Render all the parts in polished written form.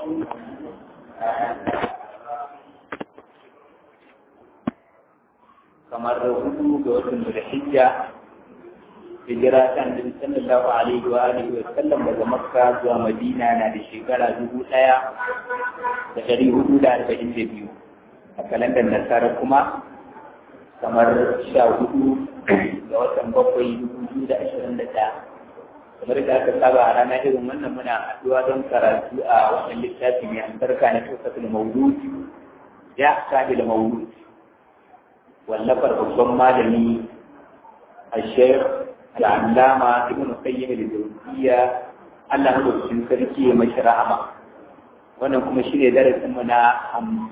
kamar hudu ga watan Zulhijja hijira ta Annabi sallallahu alaihi wa sallam daga Makka zuwa Madina na da shekara 1442 a kalandar Nasara kuma kamar 14 ga watan bakwai 2021 kamar da aka saba a ranar irin wannan muna haɗuwa don karatu a wannan littafi mai albarka na Tuhfatul Mawlud ya Kabil Mawlud wallafar babban malami al-Sheikh al-Allama Ibn Qayyim al-Jawziyya Allah madaukakin sarki ya mashi rahama wannan kuma shine darasin mu na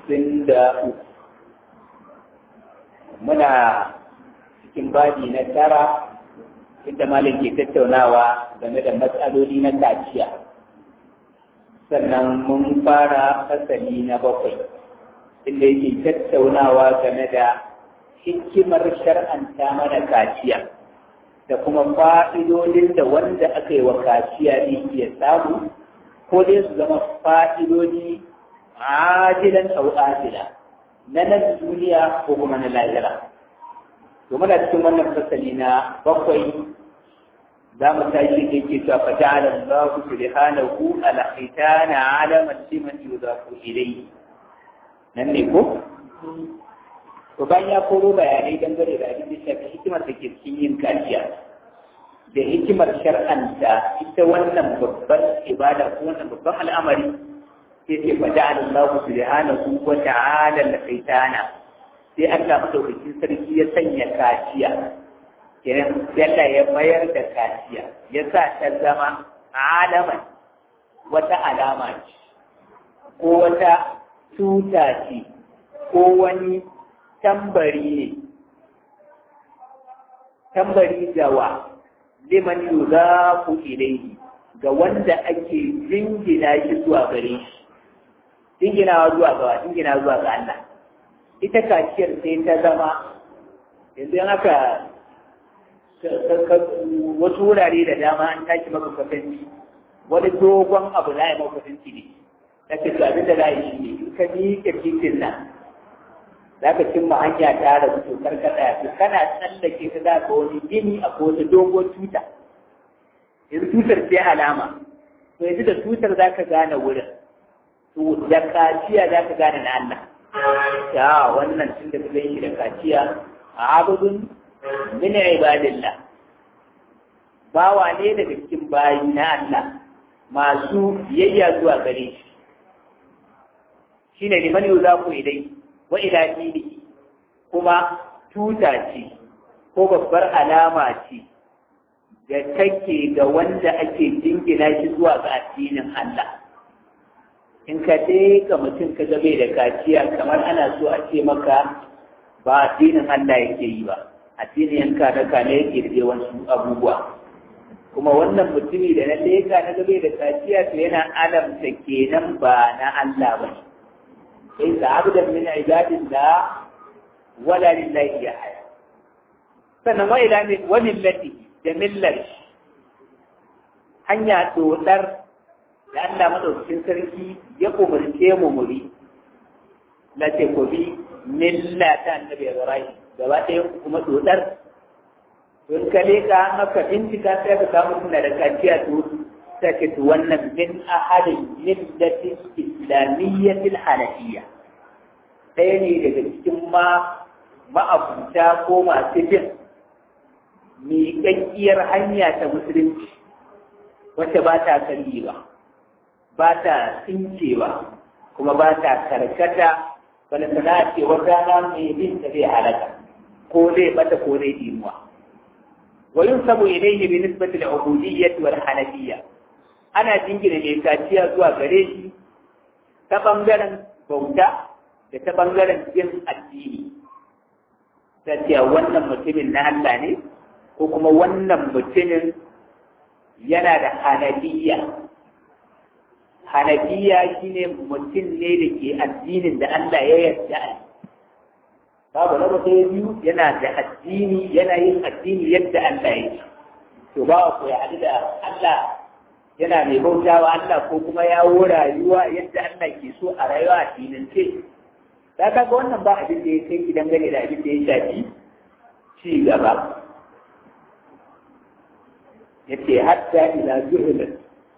53 muna cikin babi na tara inda malam ke tattaunawa game da matsaloli na kaciya sannan mun fara fasali na 7 inda yake tattaunawa game da hikimar shar'anta mana kaciya da kuma fa'idodin da wanda aka yi wa kaciya ne iya samu ko dai su zama fa'idodi ajilan au ajila na nan duniya ko kuma na lahira. To muna cikin wannan fasali na 7 za mu tashi da yake cewa fa ja'ala Allahu subhanahu al-khitana 'alaman liman yudafu ilayhi nan ne ko to bayan ya koro bayanai dangane da abin da shafi hikimar da ke cikin yin kaciya da hikimar shar'anta ita wannan babban ibada ko wannan babban al'amari sai ce fa ja'ala Allahu subhanahu wa ta'ala al-khitana sai Allah madaukakin sarki ya sanya kaciya kenan yalla ya mayar da kaciya ya sa ta zama alaman wata alama ce ko wata tuta ce ko wani tambari gawa liman yuzafu ilayhi ga wanda ake jingina shi zuwa gare shi jinginawa zuwa ga Allah ita kaciyar sai ta zama yanzu haka wasu wurare da dama an tashi maka kwatanci wani dogon abu za a yi maka kwatanci ne na ce abin da za a yi shi ne in ka miƙe titin nan za ka cimma hanya ta da su karkata ya fi kana tsallake ta za ka wani gini a wata dogon tuta yanzu tutar sai alama to yanzu da tutar za ka gane wurin to da kaciya za ka gane na Allah ya wannan tun da ka gani shi da kaciya a abudun min ibadillah bawa ne daga cikin bayi na Allah masu biyayya zuwa gare shi shine liman yuzaku ilai wa ila dini kuma tuta ce ko babbar alama ce da take ga wanda ake jingina shi zuwa ga addinin Allah in ka ga mutum ka gabe da kaciya kamar ana so a ce maka ba addinin Allah yake yi ba addinin yanka da kane yake da wasu abubuwa kuma wannan mutumi da na leka na gabe da kaciya to yana alamta kenan ba na Allah ba ne ليس عبدا من عباد الله ولا لله أحد فنما إلى وملته جملة hanya tsotsar da Allah madaukakin sarki ya umarce mu muri la ce ko bi milla ta annabi Ibrahim gaba ɗaya kuma tsotsar don kale ka haka bincika sai ka samu suna da kaciya to take wannan min ahadin millatil islamiyyatil hanafiyya ɗaya ne daga cikin ma'abuta ko masu bin miƙaƙƙiyar hanya ta musulunci wacce ba ta kalli ba ta tsinkewa kuma ba ta karkata wani sana ce wata rana mai bin ta zai halaka ko zai bata ko zai dimuwa wa yunsabu ilayhi bi nisbati al-ubudiyyah wal hanafiyya ana jingina mai kaciya zuwa gare shi ta ɓangaren bauta da ta ɓangaren jin addini ta ce wannan mutumin na Allah ne ko kuma wannan mutumin yana da hanafiya shine mutum ne da ke addinin da Allah ya yarda a babu na mutum biyu yana da addini yana yin addini yadda Allah ya yi to ba ku ya haɗu da Allah yana mai bautawa Allah ko kuma yawo rayuwa yadda Allah ke so a rayuwa a dinance da kaga wannan ba abin da ya kai ki dangane da abin da ya shafi ci gaba yace hatta ila zuhul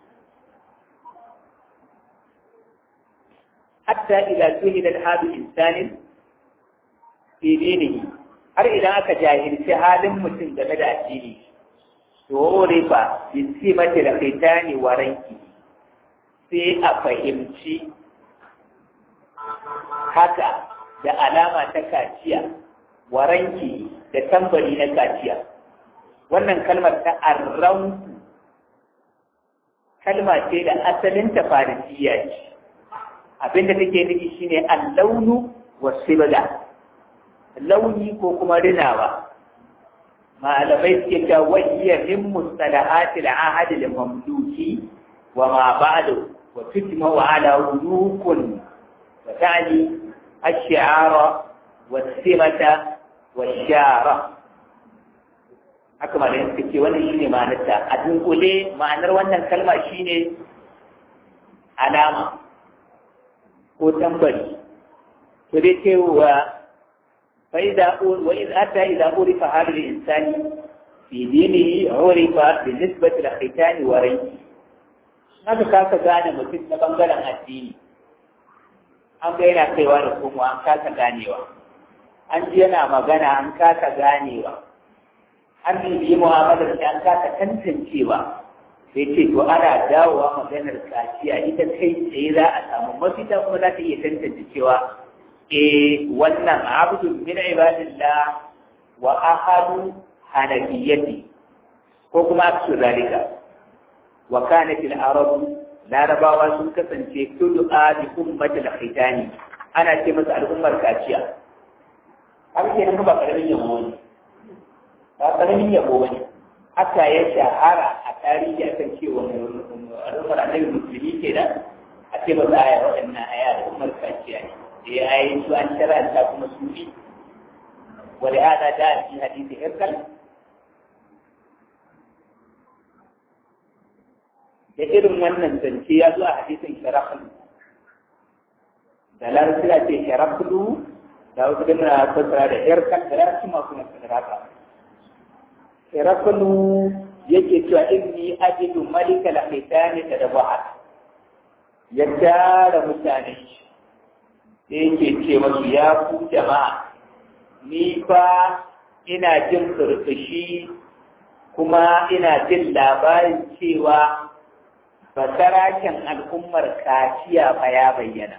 hatta ila zuhul hadu insanin fi dinihi har idan aka jahilci halin mutum game da addini to rifa bisimati da kaitani waranki sai a fahimci haka da alama ta kaciya waranki da tambari na kaciya wannan kalmar ta arranku kalma ce da asalin ta farisiya ce abinda take nufi shine al-launu was-sibla launi ko kuma rinawa malamai suke ta wahiyya min mustalahatil ahad al-mamluki wa ma ba'du wa tutma wa ala ulukun wa ta'ni ash-shi'ara was-simata wash-shara haka malamai suke ce wannan shine ma'anarta a dunkule ma'anar wannan kalma shine alama ko tambari to dai cewa فإذا وإذ أتى إذا عرف هذا الإنسان في دينه عرف بالنسبة لختان وريه haka kasa gane mutum na bangaren addini an ga yana kaiwa da kuma an kasa ganewa an ji yana magana an kasa ganewa an bibiyi mu'amalar shi an kasa tantancewa sai ce to ana dawowa maganar kaciya ita kai tsaye za a samu mafita kuma za ta iya tantance cewa wannan abdun min ibadillah wa ahadu hanafiyyati ko kuma aksu zalika wa kanat al-arab larabawa sun kasance tud'a bi ummatil khitani ana ce masa al'ummar kaciya har ke nan ba karamin yabo ne ba karamin yabo ne haka ya shahara a tarihi akan cewa al'ummar annabi musulmi kenan a ce ba za a yi waɗannan aya al'ummar kaciya ne yayin su an sharanta kuma su bi wani hada da fi hadisi irkal da irin wannan zance ya zo a hadisin sharafin da larabci ce sharafulu da wasu gana fasara da irkal da larabci masu na fasara sharafulu yake cewa inni ajidu malika al-khitani tadabahat ya tara mutane da yake ce masu ya ku jama'a ni fa ina jin furfushi kuma ina jin labarin cewa basaraken al'ummar kaciya fa ya bayyana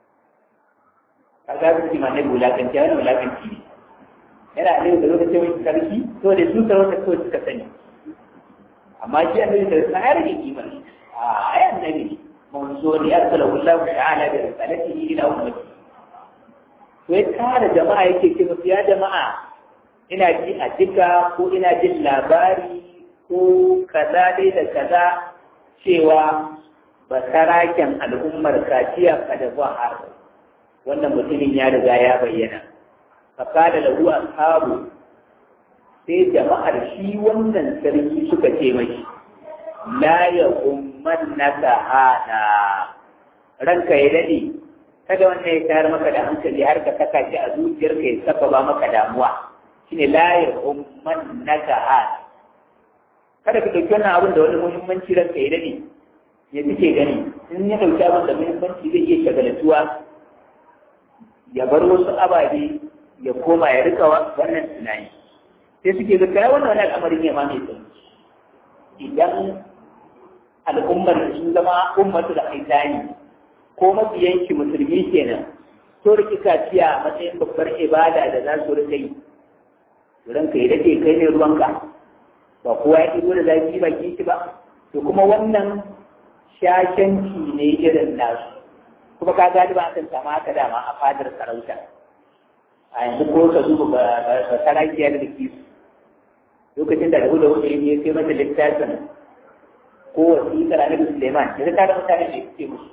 kaga su ma ne wulakanci wani wulakanci ne yana ne da lokacin wani sarki to da su sarauta kawai suka sani amma shi annabi da suna ya rage kimar a ayan nabi manzo ne arsalahu Allah ta'ala bi risalatihi ila ummati to ya kare jama'a yake ce musu ya jama'a ina ji a jika ko ina jin labari ko kaza dai da kaza cewa basaraken al'ummar kaciya kada zahar wannan mutumin ya riga ya bayyana fakada lahu ashabu sai jama'ar shi wannan sarki suka ce mai la ya ummannaka hada ranka ya dade kada wannan ya tayar maka da hankali har ka saka shi a zuciyarka ya sababa maka damuwa shine la ya ummannaka hada kada ka dauki wannan abin da wani muhimmanci ranka ya dade ya fice gani in ya dauki abin da muhimmanci zai iya shagaltuwa ya bar wasu ababe ya koma ya rika wannan tunani sai suke ga kai wannan al'amarin ne ma mai sauki idan al'ummar sun zama ummatu da aitani ko mabiyanki musulmi kenan to riki kaciya a matsayin babbar ibada da za su rika yi ranka ya dade kai ne ruwanka ba kowa ya ɗigo da zafi baki shi ba to kuma wannan shashanci ne irin nasu kuma ka gani ba kan sama haka dama a fadar sarauta a yanzu ko ka duba ba sarakiya da kisu lokacin da rabu da wuce ya kai mata littafin ko wasiƙar annabi Suleiman da ta da mutane da suke musu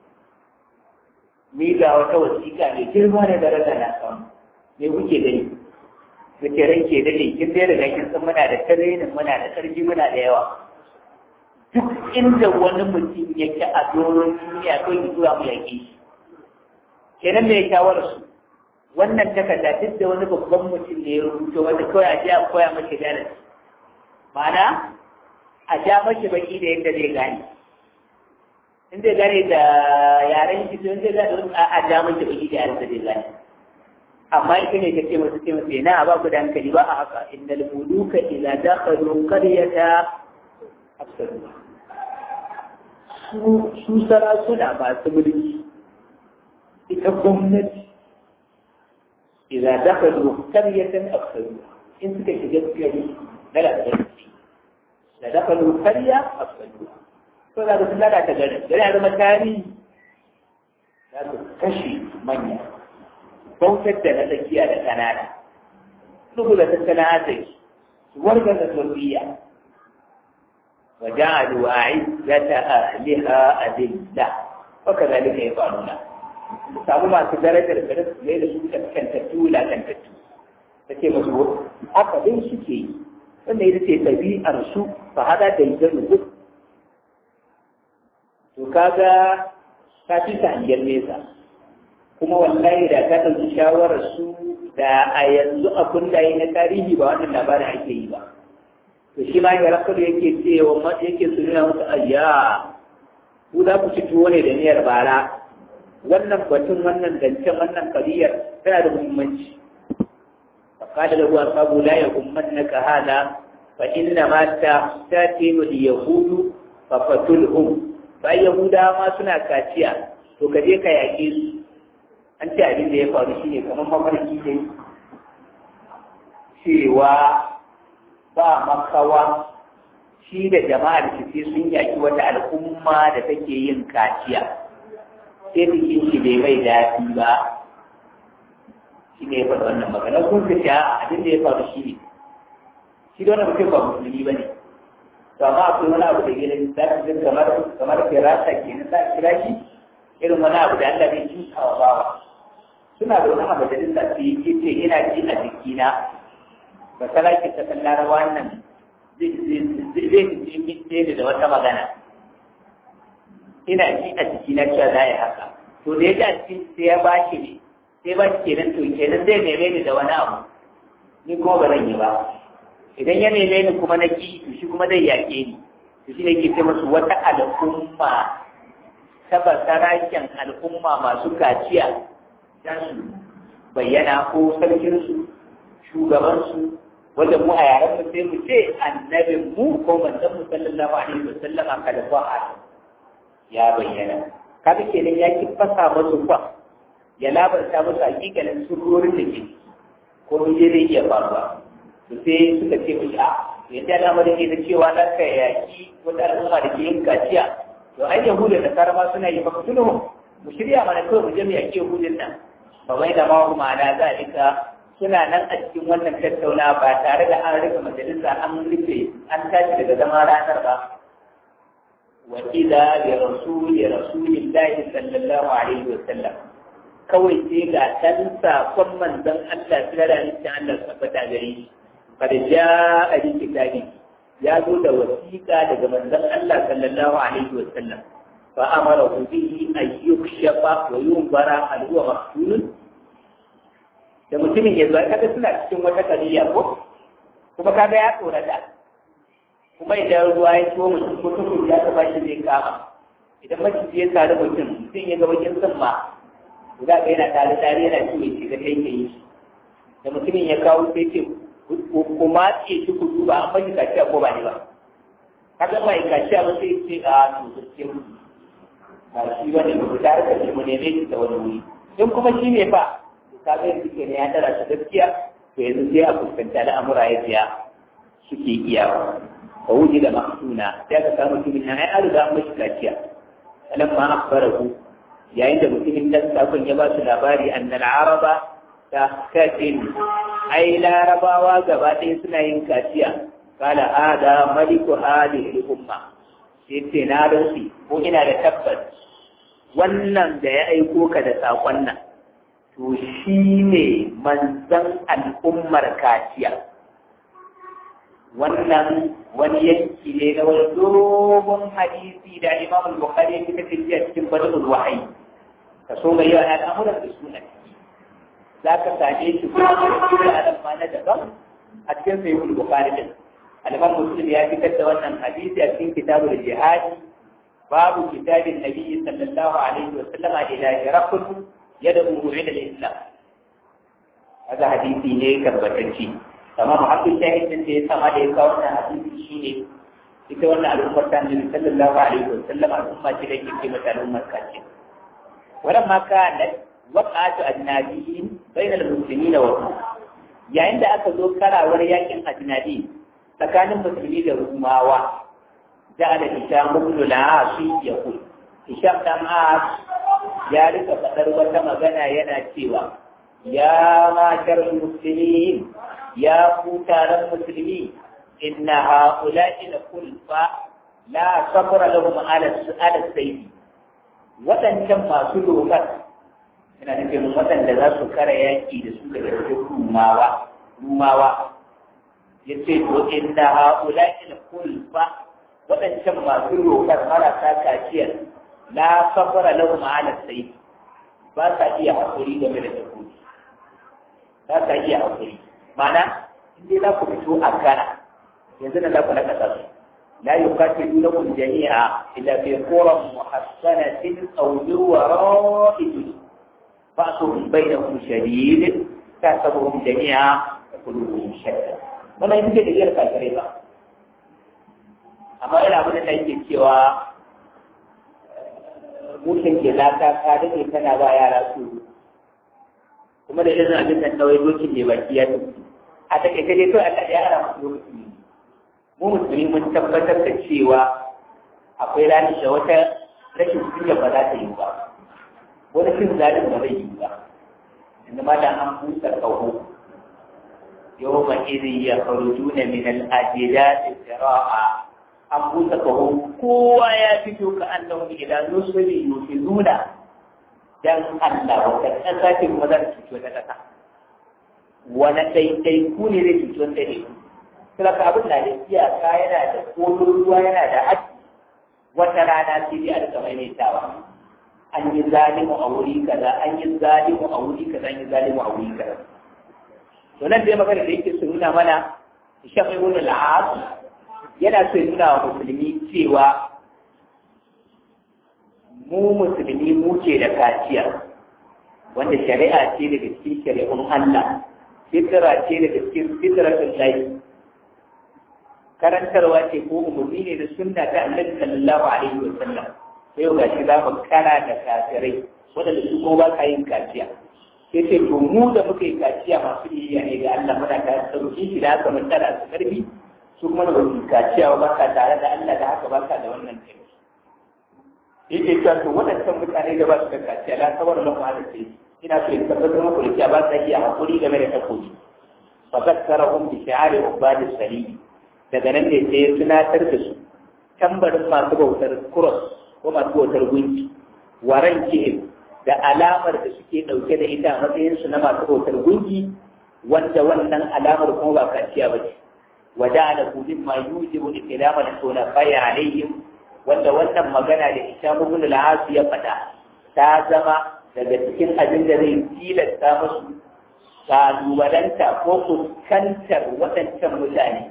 ni ga wata wasiƙa mai girma da daraja na samu me kuke gani muke ranke da ne kin dai daga kin san muna da tarainin muna da karfi muna da yawa duk inda wani mutum yake a doron duniya kawai ki tura mu yaƙe shi kenan me shawara su wannan takarda duk da wani babban mutum ne ya rubuto wanda kawai a je a koya mashi darasi ma'ana a ja mashi baki da yadda zai gane in zai gane da yaren shi to in zai gane a ja mashi baki da yaren da zai gane amma ita ne ta ce masu ce masu na ba ku da hankali ba a haka innal muluka idza dakhalu qaryata afsaduha su sarakuna masu mulki ita gwamnati idza dakhalu qaryatan afsaduha in suka shiga gari lalata da dakhalu qarya afsaduha to da su lalata garin gari ya zama tarihi za su kashe manya bautar da na tsakiya da kanana dubu da tattala ta yi warga da zurriya wa ja'alu a'izzata ahliha adilla wa kadhalika yafaluna samu masu darajar da su ne da su kantattu la kantattu take musu haka dai suke yi wanda ita ce tabi'ar su fa hada da yadda to kaga ta fi ta hanyar nesa kuma wallahi da ka ɗauki shawarar su da a yanzu abin da yi na tarihi ba wannan labarin ake yi ba to shi ma ya rakar yake cewa yake su nuna musu ayya ku za ku ci tuwo ne da niyyar bara wannan batun wannan zancen wannan kariyar tana da muhimmanci فقال له أصحاب لا يؤمنك هذا فإنما تأتين اليهود فقتلهم فاليهود ما سنا كاتيا to kaje ka yaƙe su an ce abin da ya faru shi ne kamar mafarki ne cewa ba makawa shi da jama'ar shi sun yaƙi wata al'umma da take yin kaciya sai jikin shi bai mai daɗi ba shi ne ya faɗi wannan magana kun ka ce abin da ya faru shi ne shi da wannan mutum ba musulmi ba ne to amma akwai wani abu da gidan za ka jin kamar firasa ke na sa kira shi irin wani abu da Allah bai cuta wa bawa suna da wani abu da dinsa su yi ce ina ji a jikina ba salaki ta kan larawa nan zai ji mitse da wata magana ina ji a jikina cewa za a yi haka to da ya ji a cikin sai ya ba shi ne sai ba shi kenan to kenan zai neme ni da wani abu ni kuma ba zan yi ba idan ya neme ni kuma na ki to shi kuma zai yaƙe ni to shi ne ke ce musu wata al'umma ta basaraken al'umma masu kaciya za su bayyana ko sarkinsu shugabansu wanda mu a yaren mu sai mu ce annabin mu ko manzon mu sallallahu alaihi wasallama kada ba'a ya bayyana kaga kenan ya ki fasa musu kwa ya labarta musu hakikalin surorin da ke ko mun je zai iya faruwa to sai suka ce mu a yadda al'amarin ke da cewa za ka yaki wata al'umma da ke yin kaciya to ai yahuda da karama suna yi baka tuno mu shirya mana kawai mu je mu yaki yahudin nan ba wai da ma kuma ana zalika suna nan a cikin wannan tattauna ba tare da an rika majalisa an rufe an tashi daga zama ranar ba wa idza bi rasulillahi sallallahu alaihi wa sallam kawai sai ga dan sakon manzon Allah sallallahu alaihi wa sallam tabbata gare shi kada ja'a bi kitabi ya zo da wasiƙa daga manzon Allah sallallahu alaihi wa sallam fa amara bihi an yukshafa wa yunbara al huwa maqtulun da mutumin ya zo kaga suna cikin wata kariya ko kuma kaga ya tsorata kuma idan ruwa ya ciwo mutum ko tukun ya taba shi zai kama idan maciji ya tare mutum ya ga bakin sama za ka yana tare yana ciwo ya shiga kai yi da mutumin ya kawo sai ce kuma ce shi ku duba an bashi kaciya ko ba ne ba kaga mai kaciya ba sai ce a to gaskiya ba shi ba ne ba ku tare da mu neme shi da wani wuri in kuma shi ne fa kaga yanzu ke ne ya tara ta gaskiya to yanzu sai a fuskanta al'amura yadda suke iya wa wuji da maksuna sai ka samu mutumin nan ai an riga an mashi kaciya alam ma akhbarahu yayin da mutumin dan sakon ya ba su labari annal araba ta katin ai larabawa gaba ɗaya suna yin kaciya kala hada maliku hadhihi umma sai ce na rantsi ko ina da tabbas wannan da ya aiko ka da sakon nan to shi ne manzan al'ummar kaciya wannan wani yanki ne na wani dogon hadisi da Imam Bukhari ya fitar da cikin Badrul Wahyi ka so mai yawa al'amuran da suna za ka same shi kuma da alamma na daban a cikin Sahih Bukhari din Al-Imam Muslim ya fitar da wannan hadisi a cikin Kitabul Jihad babu kitabin Nabi sallallahu alaihi wa sallama ila Hiraql yad'u ila al-Islam hada hadisi ne tabbatacce amma muhaddis shahidin da ya sama da ya kawo wannan hadisi shine ita wannan al'ummar ta Annabi sallallahu alaihi wa sallam al'umma ce da ke mata al'ummar kace wannan ma kana waqatu ajnabiyin bainal muslimin wa yayin da aka zo karawar yakin ajnabi tsakanin musulmi da rumawa da Hisham ibn al-As yaqul Hisham dan As ya rika fadar wata magana yana cewa ya ma'ashar muslimin ya ku taron musulmi inna ha'ula'i la kulfa la sabra lahum ala sayyi wadannan masu dokar ina nufin wadanda za su kara yaki da su daga cikin rumawa yace to inna ha'ula'i la kulfa wadannan masu dokar marasa kaciyar la sabra lahum ala sayyi ba sa iya hakuri game da takobi ba sa iya hakuri mana in za ku fito a kana yanzu na za ku naka su la yuqatilunakum jami'a illa fi quran muhassanatin aw yuwara'id fa'suhum bainahum shadid tasabuhum jami'a qulubuhum shatta wannan yake da yar kakare ba amma ina abin da yake cewa mutum ke laka ka dake kana ba yara su kuma da irin abin da kawai dokin ne baki ya tafi a take dai to Allah ya ara mu lokaci mu musulmi mun tabbatar da cewa akwai rani da wata rashin kunya ba za ta yi ba wani cin zalim ba zai yi ba inda ma da an busa kaho yawma idhi yakhrujuna min al-ajdad sira'a an busa kaho kowa ya fito ka annahu ila nusri yufiduna dan Allah wata ƙasa ce kuma za ta cuci wata ƙasa wani ɗaiɗai ku ne zai cuci wata ne kuma ka abin da iyaka yana da kodin ruwa yana da haƙƙi wata rana sai dai a rika maimaitawa an yi zalimu a wuri kaza an yi zalimu a wuri kaza an yi zalimu a wuri kaza to nan dai magana da yake su nuna mana Hisham ibn al-As yana so ya nuna wa musulmi cewa mu musulmi mu ce da kaciya wanda shari'a ce daga cikin shari'un Allah fitra ce daga cikin fitratul lahi karantarwa ce ko umarni ne da sunna ta Annabi sallallahu alaihi wa sallam sai ga shi za mu kara da kafirai wanda su ko ba ka yin kaciya sai ce to mu da muka yi kaciya masu iya ne ga Allah muna ta sauki shi da haka mun tara su karbi su kuma da kaciya ba ka tare da Allah da haka ba ka da wannan kai yake cewa to waɗannan mutane da ba su da kaciya la sabar lahu ala sai ina so in tabbatar muku da cewa ba sa iya hakuri game da takobi fa zakkarahum bi shi'ari ubad as-salim daga nan ne sai ya tunatar da su tambarin masu bautar cross ko masu bautar gunki waran kihim da alamar da suke dauke da ita a matsayin su na masu bautar gunki wanda wannan alamar kuma ba kaciya ba ce waja'ala kullu ma yujibu al-kilama al-khulafa'i alayhim wanda wannan magana da Hisham ibn al-As ya faɗa ta zama daga cikin abin da zai tilasta musu kalubalanta ko fuskantar waɗancan mutane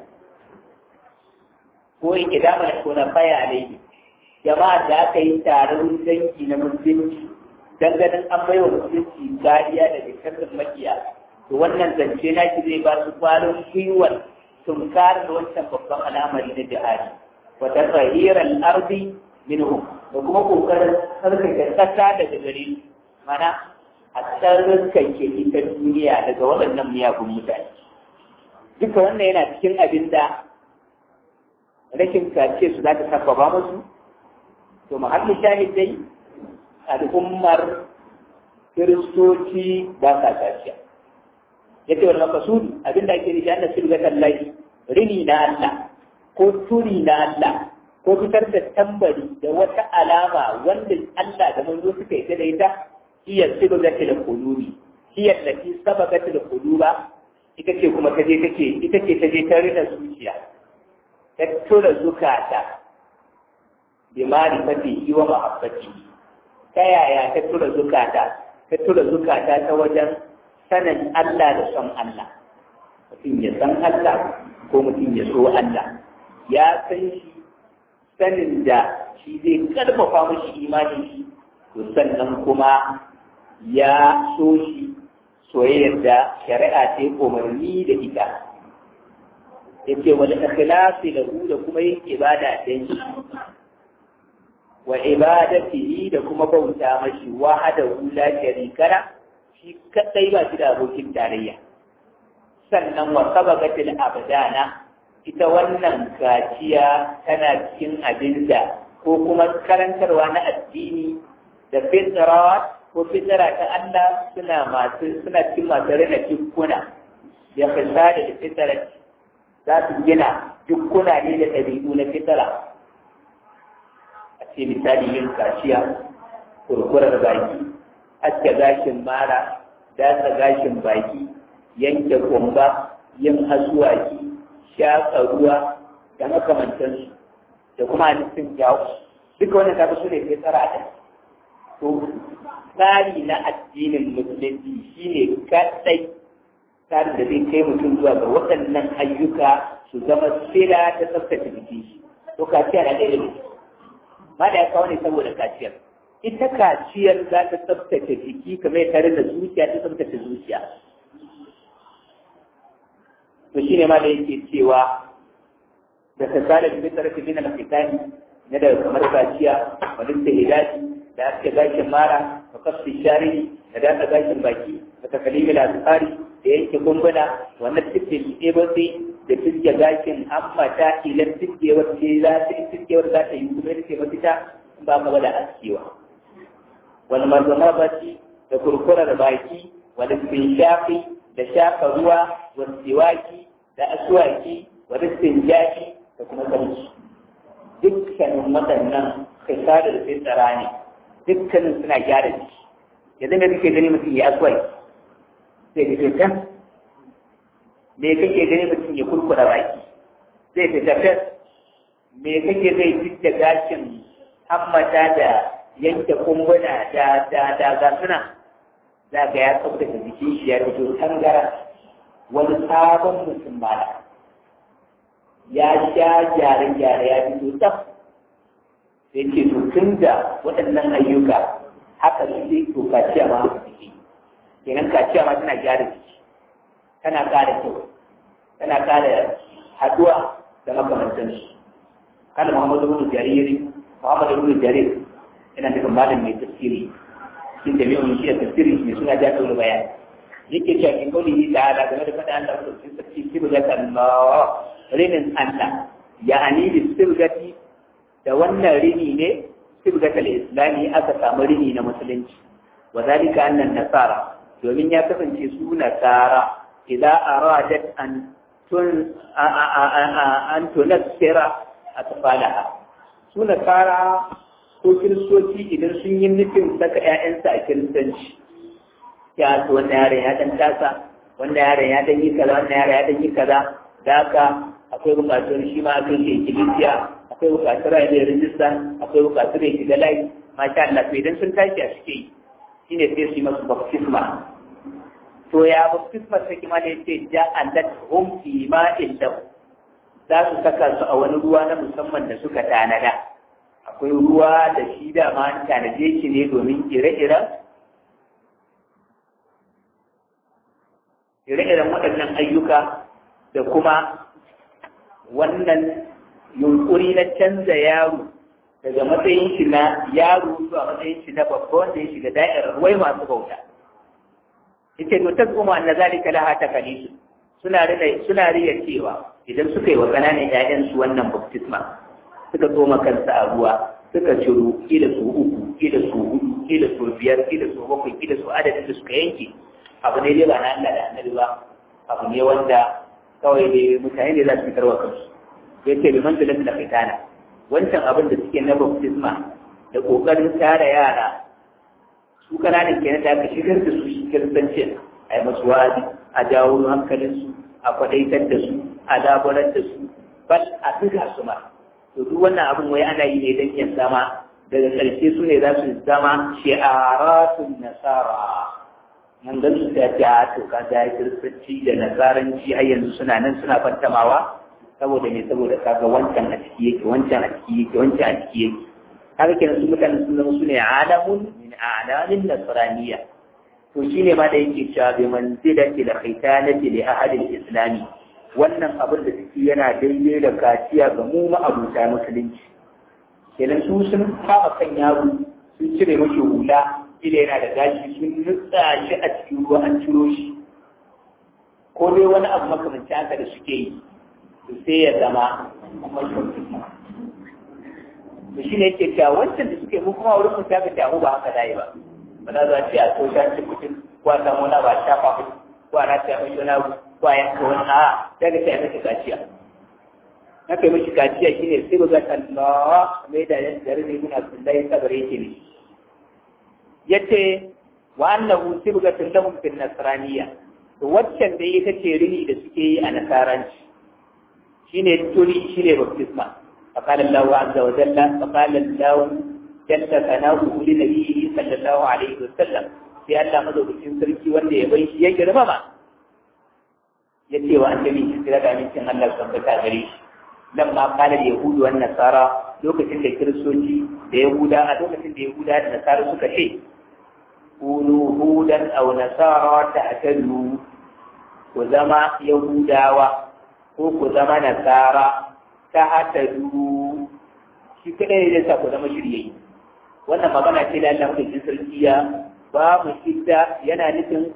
ko ikidamar kuna baya ne jama'a da aka yi taron dangi na musulunci ganin an bai wa musulunci kariya daga sharrin makiya to wannan zance na shi zai ba su kwarin gwiwar tunkarar wancan babban al'amari na jihadi وتطهير الأرض منهم وكما قوكرا تركك تسعى دجرين معنى التركك في الدنيا لقوة النمية كمتان duka wannan yana cikin abin da rashin kace su za ta sababa musu to mahallin shahidai al'ummar kiristoci ba sa kaciya yace wannan kasudu abin da ake nufi annabi sallallahu alaihi rini na Allah ko turi na Allah ko fitar da tambari da wata alama wanda Allah da manzo suka yi da ita iya sigo da kulubi iya lati sabaka da kuluba ita ce kuma ta je ta rina zuciya ta tura zukata bi ma'rifatihi wa mahabbatihi. Ta yaya ta tura zukata ta wajen sanin Allah da son Allah. Mutum ya san Allah ko mutum ya so Allah, ya san shi sanin da shi zai karfafa mashi imanin shi, to sannan kuma ya so shi soyayyar da shari'a ta yi umarni da ita. Yace wal ikhlasi lahu da kuma yin ibada dan shi, wa ibadatihi da kuma bauta mashi wahdahu la sharika la, shi kadai ba shi da abokin tarayya. Sannan wa sabaqatil abdana, ita wannan kaciya tana cikin abinda ko kuma karantarwa na addini da fitra ko fitra ta Allah suna cikin masu rina dukkuna ya fisa da fitra za su gina dukkuna ne da ɗabi'u na fitra. A ce misali yin kaciya, kurkurar baki, aske gashin mara, datsa gashin baki, yanke kumba, yin asuwaki, shaƙa ruwa da makamantansu da kuma halittun jawo. Duka wannan kafa su ne ke tsara da. To, tsari na addinin musulunci shi ne kaɗai tsarin da zai kai mutum zuwa ga waɗannan ayyuka su zama sila ta tsaftace jiki shi. To, kaciya na ɗaya da ma da ya kawo ne saboda kaciyar. Ita kaciyar za ta tsaftace jiki kamar tare da zuciya ta tsaftace zuciya. To shi ne ma da yake cewa da kasala da fitar fi min al-fitani na daga kamar kaciya wadin da hidaji da aka gashin mara da kafi shari da dasa gashin baki da takalimi da tsari da yanke gumbuna wannan cikin ɗebotsi da fiske gashin hammata idan fiskewar za ta yi kuma yake mafita ba ka da askewa. Wani marzama baki da kurkurar baki wani shafi da shafa ruwa wasiwaki da aswaki wa istinjaji da kuma sarki. Dukkanin waɗannan kasada da sai tsara ne, dukkanin suna gyara jiki. Yanzu da kake gani mutum ya aswaki sai ka fita, me kake gani mutum ya kurkura baki zai fita fes, me kake zai fitta gashin hammata da yanke kumbuna da gasuna, za ka ya tsabtace jikin shi ya fito tangara. Wani sabon mutum ba ya sha gyare-gyare ya fito tsaf, sai ce to tun da waɗannan ayyuka haka su ce to kaciya ma haka suke. Kenan kaciya ma tana gyara jiki, tana ƙara kyau, tana ƙara haɗuwa da makamantansu. Kana Muhammadu ibn Jarir yana da malam mai tafsiri cikin da mai shi da tafsiri mai suna ja kaulu bayan yake cewa in kauli ni ta'ala game da faɗa Allah ko cikin sarki sirgat Allah rinin Allah ya'ani bi sirgati da wannan rini ne sirgat al-islami aka samu rini na musulunci wa zalika annan nasara domin ya kasance su nasara idan aradat an tunassira atfalaha su nasara ko kiristoci idan sun yi nufin saka ‘ya'yansa a kiristanci ya su wannan yaren ya dan tasa wannan yaren ya dan yi kaza wannan yaren ya dan yi kaza da haka akwai bukatun shi ma akan ke kilisiya akwai bukatun rai da rijista akwai bukatun da shiga layi masha Allah to idan sun tashi a suke shine sai su yi masu baptisma to ya baptisma ta kima da yace ja'alat hum fi ma'in da za su saka su a wani ruwa na musamman da suka tanada. Akwai ruwa da shi da ma an tanaje shi ne domin ire-iren waɗannan ayyuka da kuma wannan yunkuri na canza yaro daga matsayin shi na yaro zuwa matsayin shi na babba wanda ya shiga da'irar wai masu bauta. Ita to ta tsoma na zalika laha ta kalisu suna riya cewa idan suka yi wa ƙananan 'ya'yansu wannan baptisma suka tsoma kansa a ruwa suka ciro kila su uku kila su hudu kila su biyar kila su bakwai kila su adadin da suka yanke abu ne dai ba na Allah da annabi ba abu ne wanda kawai dai mutane ne za su fitar wa kansu ya ce bi manzilan da fitana wancan abin da suke na baptisma da kokarin tara yara su kananan kenan da aka shigar da su shi kiristanci a yi masu wa'azi a jawo hankalinsu a kwadaitar da su a labarar da su bal a duka su ma to duk wannan abin wai ana yi ne don ya zama daga ƙarshe su ne za su zama shi'aratun nasara nan gan su ta ce to ka ga kiristanci da nasaranci har yanzu suna nan suna fantamawa saboda me saboda kaga wancan a ciki yake wancan a ciki yake wancan a ciki yake kaga kenan su mutanen sun zama su ne alamun min a'lamin nasraniyya to shine ma da yake cewa bi manzilati da khaitanati li ahadil islami wannan abin da suke yana daidai da kaciya ga mu ma'abuta musulunci kenan su sun kama kan yaro sun cire mashi hula ila yana da gashi sun nutsa shi a cikin ruwa an ciro shi ko dai wani abu makamanci haka da suke yi to sai ya zama kuma to shi ne yake cewa wancan da suke mu kuma wurin mu ta ga mu ba haka dai ba ba za a ce a so ta ci mutum ko a samu wani ba shafa ko a rata mai wani abu ko a yanka wani a daga sai a maka kaciya na kai mashi kaciya shine sai ba ga Allah mai da yan jarir ibn Abdullahi sabare yake ne yace wa annahu sibgatun lahum fil nasraniyya to waccan da ita ce rini da suke yi a nasaranci shine turi shine baptisma فقال الله عز وجل فقال الله جل ثناؤه لنبيه صلى الله عليه وسلم في الله madaukakin sarki wanda ya bai shi ya girmama yace wa annabi kira da amincin Allah tabbata gare shi lamma qala yahudu wan nasara lokacin da kiristoci da yahuda a lokacin da yahuda da nasara suka ce kunu hudan aw nasara ta'tadu ku zama yahudawa ko ku zama nasara ta hatadu shi kadai ne zai ku zama shirye wannan magana ce da Allah mutum sarki ya ba mu ita yana nufin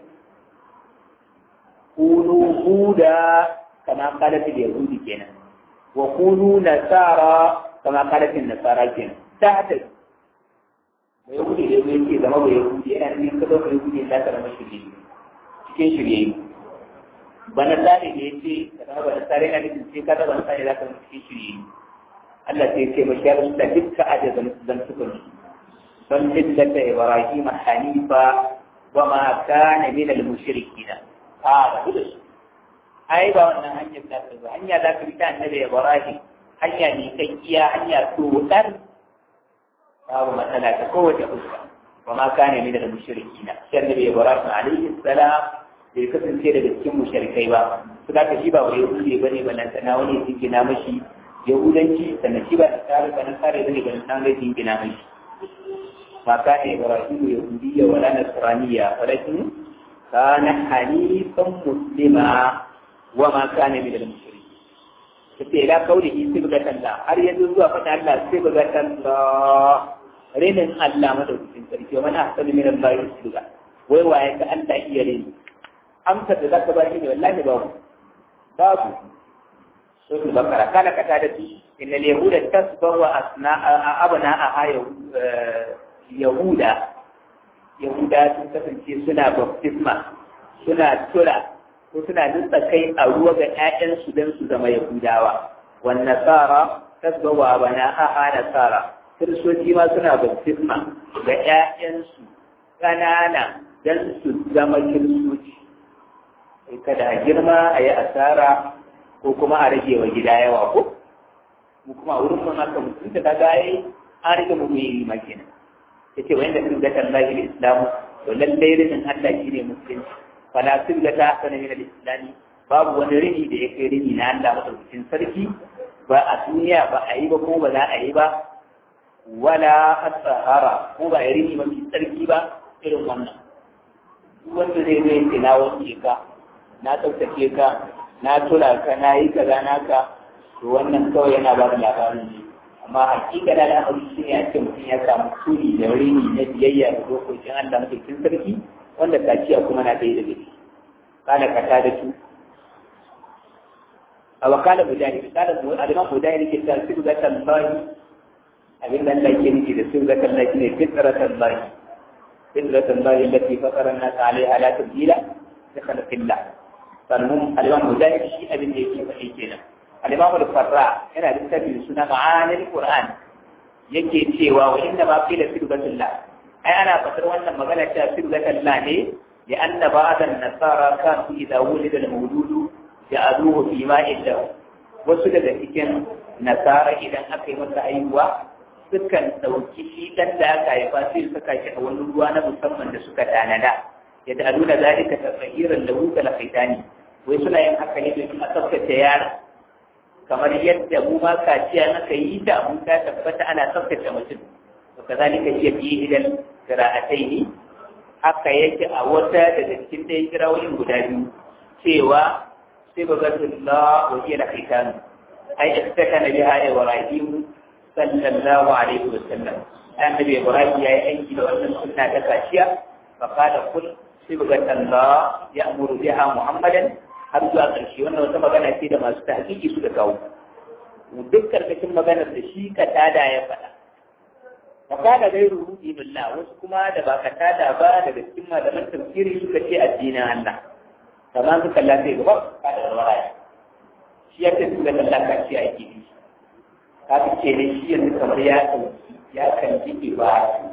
kunu huda kama kalatin yahudi kenan wa kunu nasara kama kalatin nasara kenan ta hatadu mai yahudi da zai ce zama mai yahudi yana nufin kada mai yahudi za ka zama shirye cikin shirye bana tsari da ya ce kada ba da tsari na nufin sai kada ban tsari za ka zama cikin shirye Allah sai ce mashi ya rasu da dukkan ajiyar zantukan don millata Ibrahim hanifa wa ma kana min al-mushrikina a ba da su ai ba wannan hanyar da ta ba hanya za ka bi ta annabi Ibrahim hanya ne kakkiya hanya tudar babu matsala ta kowace fuska wa ma kana min al-mushrikina sai annabi Ibrahim alaihi salam bai kasance daga cikin mushrikai ba su da shi ba wai yahudi bane balantana wani yake na mashi yahudanci sannan shi ba da tsari ba na tsari bane balantana wani yake na mashi ma kana Ibrahim yahudiyya wala nasraniyya walakin kana hanifan muslima wa ma kana min al-mushrikin sai ila kaulihi sibgatan la har yanzu zuwa fada Allah sibgatan la rinin Allah madaukakin sarki wa man ahsanu min Allah sibga wai waye ka Allah iya rini amsar da zaka ba shi ne wallahi babu so su bakara kana kata da su inna yahuda tasbahu asna abna yahuda sun kasance suna baptisma suna tura ko suna nutsa kai a ruwa ga ƴaƴansu don su zama yahudawa wan nasara tasbahu abna nasara kiristoci ma suna baptisma ga ƴaƴansu ƙanana don su zama kiristoci kada a girma a yi asara ko kuma a rage wa gida yawa ko mu kuma a wurin mun haka mutum da kaga ai an rage mu yi makina yace wa inda sun zata Allah al-Islam to lallai rinin Allah shine musulunci fala sibgata sana min al-Islam babu wani rini da yake rini na Allah madaukakin sarki ba a duniya ba a yi ba ko ba za a yi ba wala asahara ko ba a rini mafi sarki ba irin wannan wanda zai zo yake na wanke ka na tsaftace ka na tura ka na yi kaza naka to wannan kawai yana ba da labarin ne amma hakika da al'amari shi ne ake mutum ya samu turi da rini na biyayya da dokokin Allah madaukakin sarki wanda kaciya kuma na ɗaya daga ciki kana kata da su a wakala mujahid kana aliman mujahid ke ta su ga tallahi abin da Allah ke nufi da su ga tallahi ne fitratan lahi fitratan lahi allati fatara an-nas 'alayha la tabdila li khalqillah sannan aliman mujahid shi abin da yake faɗi kenan al-imam al-farra yana da tabbin suna ma'anil qur'an yake cewa wa inna ma qila sirbatullah ai ana fatar wannan magana ta sirbatullah ne لأن بعض النصارى كانوا إذا ولد المولود جعلوه في ماء له wasu daga cikin nasara idan aka yi masa haihuwa sukan ɗauki shi ɗan da aka haifa sai saka shi a wani ruwa na musamman da suka tanada yadda a nuna zalika ta tsahiran da wuka la kaitani wai suna yin haka ne domin a tsaftace yara kamar yadda mu ma kaciya aka yi ta mun ta tabbata ana tsaftace mutum to kazalika shi fi idan qira'ataini haka yake a wata daga cikin ɗaya kirawoyin guda biyu cewa sai ba zai Allah wa kila kaitani ai istaka na biha Ibrahim sallallahu alaihi wasallam annabi Ibrahim ya yi aiki da wannan sunna ta kaciya fa qala kul sai ba zai Allah ya amuru biha Muhammadan har zuwa ƙarshe wannan wata magana ce da masu tahqiqi su da kawo duk karkashin maganar da shi katada ya faɗa fakada gairu rudi billah wasu kuma da ba katada ba daga cikin malaman tafsiri suka ce addinin Allah kamar su kalla sai gaba kada da waraya shi ya tafi da Allah ka ce ake yi haka ce ne shi yanzu kamar ya kan ji ibada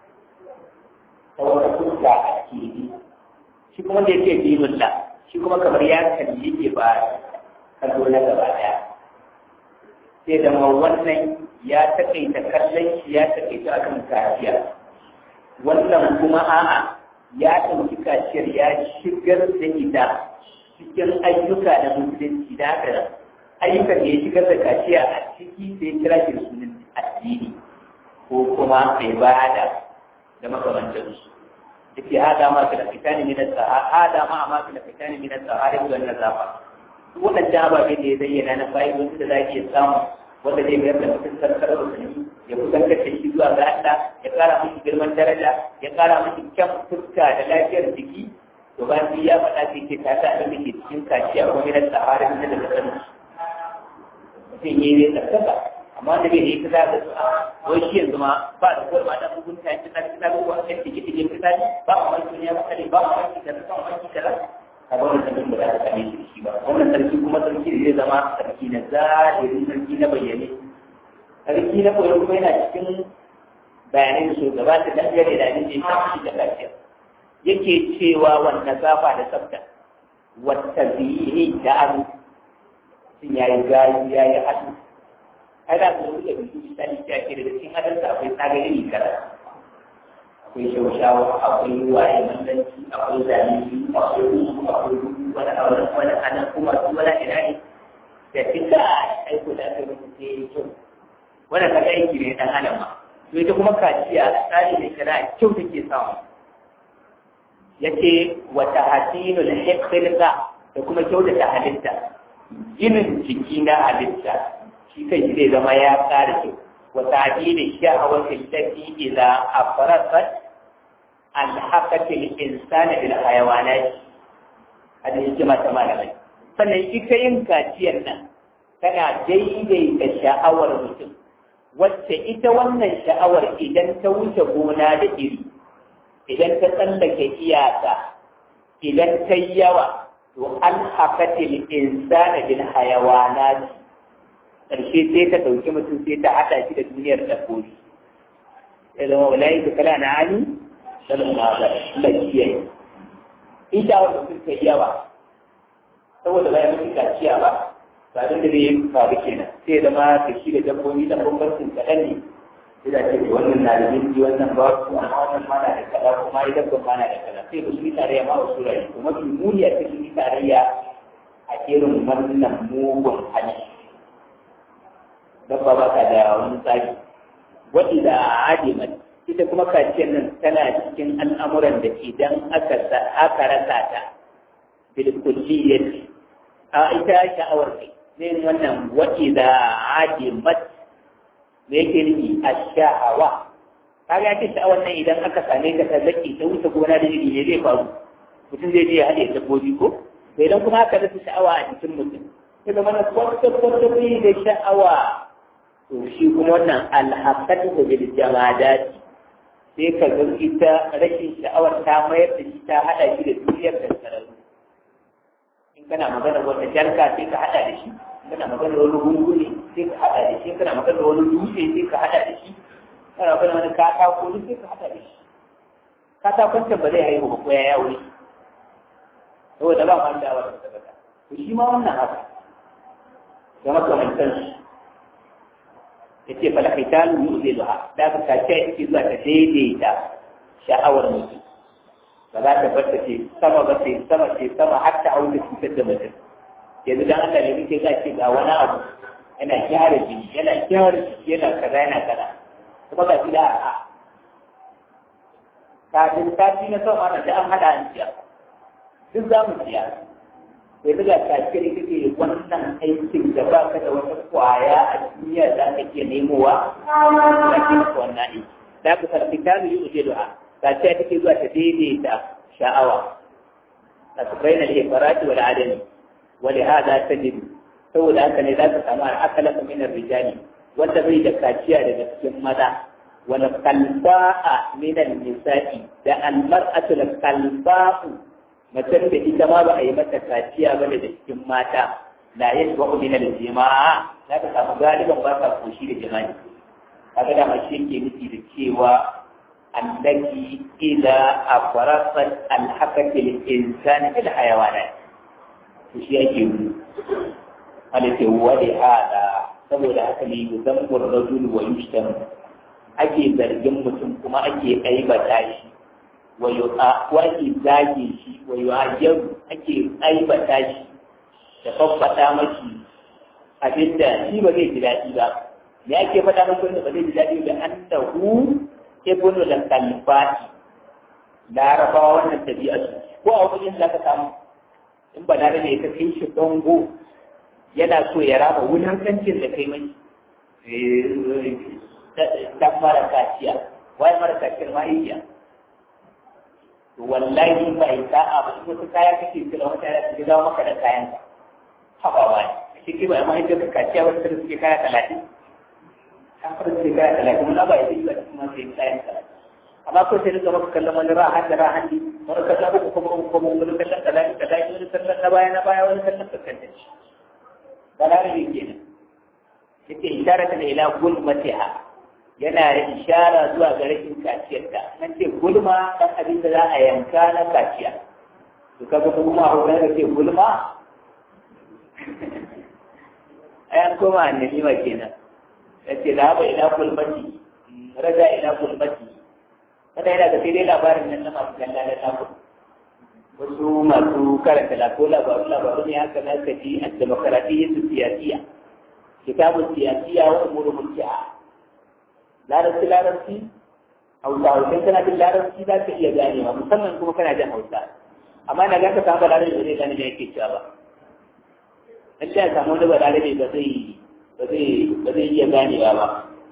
saboda kuka ake yi shi kuma da yake bi billah shi kuma kamar ya kan ji ibada kallo na gaba daya sai da wannan ya taƙaita kallon shi ya taƙaita akan kaciya wannan kuma a'a ya ɗauki kaciyar ya shigar da ita cikin ayyuka na musulunci da haka ayyukan da ya shigar da kaciya a ciki sai kira shi da sunan addini ko kuma ibada da makamantansu yake hada ma da fitani min as-sahara hada ma da fitani min as-sahara da nazafa wannan ababe da ya zayyana na fa'idodin da za ki samu wanda zai mayar da mutum sarkar musulmi ya kusantar da shi zuwa ga Allah ya kara miki girman daraja ya kara miki kyan fuska da lafiyar jiki to ba shi ya faɗa ce ke tata abin da ke cikin kaciya ko mai sahara da daga sani mutum ya yi tsarkaka amma wanda bai yi kaza da su wai shi yanzu ma ba da kowa da hukunta ya fita fita ko wani ɗan jiki ɗin fita ba a wani ya fita ba a wani kaza ba a wani kaza a ga wannan sarkin ba za ka same shi shi ba wannan sarki kuma sarki da zai zama sarki na zahirin sarki na bayyane sarki na koyo kuma yana cikin bayanai da shugaba da dangane da abin da ya shafi da lafiya yake cewa wannan zafa da tsafta wata zini da ado sun yayi gayi yayi ado ai da su da bisu misali ta ke daga cikin adansa akwai tsagari kara akwai shaushawa akwai waye mallanci akwai zalimi akwai rusu akwai rusu wani auren wani anan kuma su wani ina ne da fita aiko da aka rusu sai ya kyau wannan kaga aiki ne dan adam ma to ita kuma kaciya tsari da kira kyau take samu yace wa tahsinul hiqqa da kuma kyau da ta halitta ginin jiki na halitta shi kai zai zama ya tsara kyau wa ta'dil sha'awati allati idza afrasat alhaqat al-insana bil hayawanat hada hikima ta malamai sannan ita yin kaciyar nan tana daidaita sha'awar mutum wacce ita wannan sha'awar idan ta wuce gona da iri idan ta tsallake iyaka idan ta yawa to alhaqat al-insana bil hayawanat ƙarshe sai ta ɗauki mutum sai ta haɗa shi da duniyar dabbobi ya zama walayi da kala na hali salon na lafiya in sha wanda sun kai yawa saboda bayan mutum kaciya ba tsarin da zai faru kenan sai zama da shi da dabbobi da bambancin kaɗan ne sai da ce wannan na da minti wannan ba su amma wannan ma na da kaza kuma ya dabban ma na da kaza sai ba su yi tarayya ma wasu rai kuma su muni a cikin yi tarayya a irin wannan mugun hali dabba ba ka da wani tsari wadda da adimat ita kuma kaciyar nan tana cikin al'amuran da idan aka rasa ta bil kulliyyah a ita sha'awar kai ne wannan wadda da adimat me yake nufi ash-sha'awa kaga yake sha'awar nan idan aka same ta ta zaki ta wuce gona da jiri ne zai faru mutum zai je ya haɗe dabbobi ko to idan kuma aka rasa sha'awa a jikin mutum sai zama na kwata-kwata da sha'awa to shi kuma wannan alhaƙatu bil jamadati sai ka ga ita rashin sha'awar ta mayar da shi ta haɗa shi da duniyar da sarari in kana magana wata jarka sai ka haɗa da shi in kana magana wani gungune sai ka haɗa da shi in kana magana wani dutse sai ka haɗa da shi kana magana wani katako sai ka haɗa da shi katakon can ba zai haihu ba ko ya yawo saboda ba ma sha'awar da ta bata to shi ma wannan haka da makamantan shi yace fala qitalu yuziluha da ka tace yake zuwa ta daidaita sha'awar mutum ba za ta bar ta ce sama ba ce sama har ta auka cutar da mutum yanzu dan Allah ne muke za ce ga wani abu yana gyara jini yana kaza yana kaza kuma ga shi da a kafin sati na sama na da an hada an ciya duk za mu ciya sai daga kafin kake wannan aikin da ba ka da wata kwaya a duniya za ka ke nemowa da ke da wannan aiki da ka sarfi ta yi uje du'a ta ce take zuwa ta daidaita sha'awa a su bayyana al-ifarati wal adami wa li hada tajidu saboda haka ne za ka samu al'akala min ar-rijali wanda bai da kaciya daga cikin maza wal qalba'a min an-nisa'i da al-mar'atu al-qalba'u mace da ita ma ba a yi mata kaciya ba da cikin mata la yashba'u min al-jima'a za ka samu galiban ba ka koshi da jima'i kaga da mace ke nufi da cewa annaki idza afrasat al-haqqi lil-insani fil hayawanat to shi yake yi alake wali hada saboda haka ne yuzammur rajul wa yushtam ake zargin mutum kuma ake aibata shi wa ake zage shi wa yu'ayyaru ake aibata shi da faffata mashi abinda shi ba zai ji daɗi ba me ake faɗa masa wanda ba zai ji daɗi ba annahu ibnu al-kalfati larabawa wannan tabi'a ko a wajen da ka samu in ba da ne ka kai shi dongo yana so ya raba wulakancin da kai mai dan mara kaciya wai mara kaciyar ma iya wallahi ba ita a ba wasu kaya kake kira wata ya su dawo maka da kayan ka haba wai shi ke ba mai da kaciya wata da suke kaya 30 an fara suke kaya 30 mun ba ita ba kuma sai kayan ka amma ko sai da maka kallon wani rahan da rahan di wani kallon ko kuma wani kallon kalani wani kallon na baya wani kallon kakkanta shi balarabe kenan yake isharatan ila gulmatiha yana ishara zuwa ga rashin kaciyarta nan ce gulma dan abin da za a yanka na kaciya to kaga kuma a wurin da ke gulma ayan koma annabi ma kenan yace da ba ila gulmati raja ila gulmati kada yana da sai labarin nan na masu kalla da tabu wasu masu karanta labaru ne haka na kaji a demokaratiyyar siyasiya kitabun siyasiya wa umuru mulkiya larabci hausa kana jin larabci za ka iya ganewa musamman kuma kana jin hausa amma na ga ka samu balarabe ba zai gane da yake cewa ba in ya samu wani balarabe ba zai iya ganewa ba